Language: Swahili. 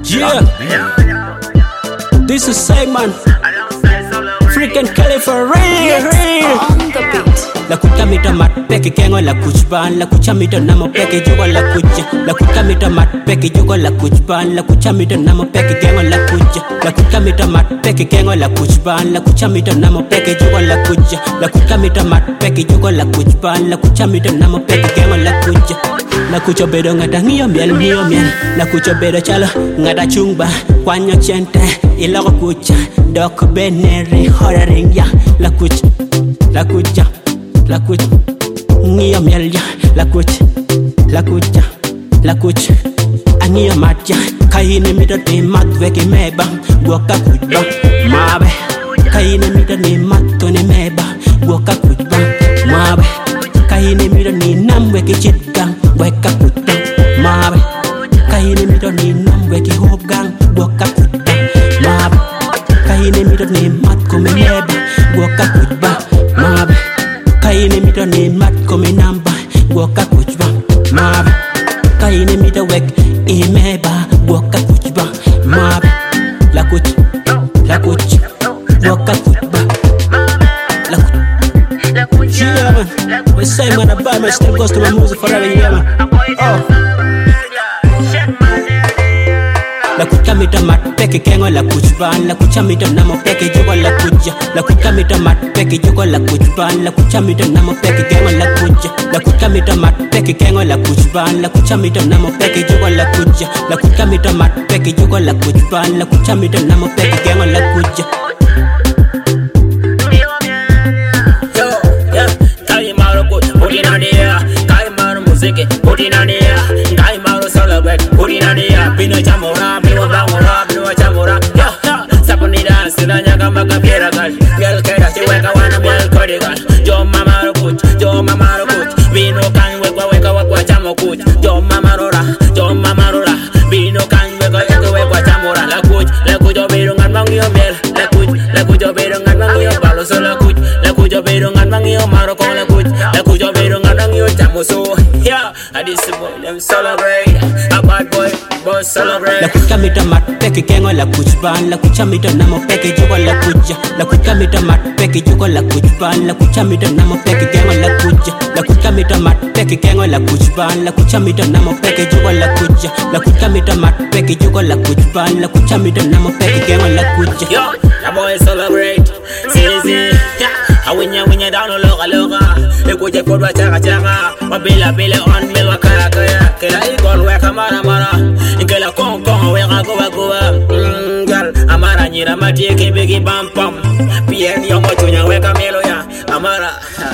Yeah. This is Simon. Freaking Kelly for real. On the beat. La kutamita mat peki kengo la kuchban la kuchamita namo peki jogo la kuja la kutamita mat peki jogo la kuchban la kuchamita namo peki kengo la kuja la kutamita mat peki kengo la kuchban la kuchamita namo peki jogo la kuja la kutamita mat peki jogo la kuchban la kuchamita namo peki kengo la kuja la kucho bedo ngata ngio miel la kucho bedo chalo ngata chungba kwanyo chente iloko kucha dok beneri horaring ya la kucha la kucha ngio miel ya la kucha angio matya kaine mito ni matweki meba gwoka kujba mabe kaine mito ni matoni meba gwoka kujba mabe kaine mito ni namweki chitgang weka kujba mabe kaine mito ni namweki hobgang gwoka kujba mabe kaine mito ni matkome meba gwoka kujba mabe kaine mito ni matkome namba gwoka kujba mabe kaine mito wek imeba gwoka kujba mabe la kuch gwoka kujba la kuch yeah man we say man I buy my still goes to my music forever yeah man la kutamita mat peki kengo la kuchban la kuchamita namo peki jogo la kuja la kutamita mat peki jogo la kuchban la kuchamita namo peki kengo la kuja la kutamita mat peki kengo la kuchban la kuchamita namo peki jogo la kuja la kutamita mat peki jogo la kuchban la kuchamita namo peki kengo la kuja yo yeah kai maro ko odina dia kai maro music odina dia kai maro celebrate odina dia bino chamora Silanya kama kapiera gal Miel kera chiweka wana miel kodigal Jo mama rokuch Vino kan wekwa chamo kuch Jo mama rora Vino kan wekwa chamora La kuch obiru ngan mangio miel La kuch obiru ngan mangio balo so la kuch obiru ngan mangio maroko la kuch obiru ngan mangio chamo so Yeah, I this boy them celebrate A bad boy celebrate la kutamita mat peki kengo la kuchban la kuchamita namo peki jogo la kuja la kutamita mat peki jogo la kuchban la kuchamita namo peki kengo la kuja la kutamita mat peki kengo la kuchban la kuchamita namo peki jogo la kuja la kutamita mat peki jogo la kuchban la kuchamita namo peki kengo la kuja yo la boy celebrate see awinya down loka ekuje kodwa chaka wabila on milwa kaya kila igol weka mara ingela kong weka goa gal amara nyira matike bigi bam pam pien yo mochunya weka melo ya amara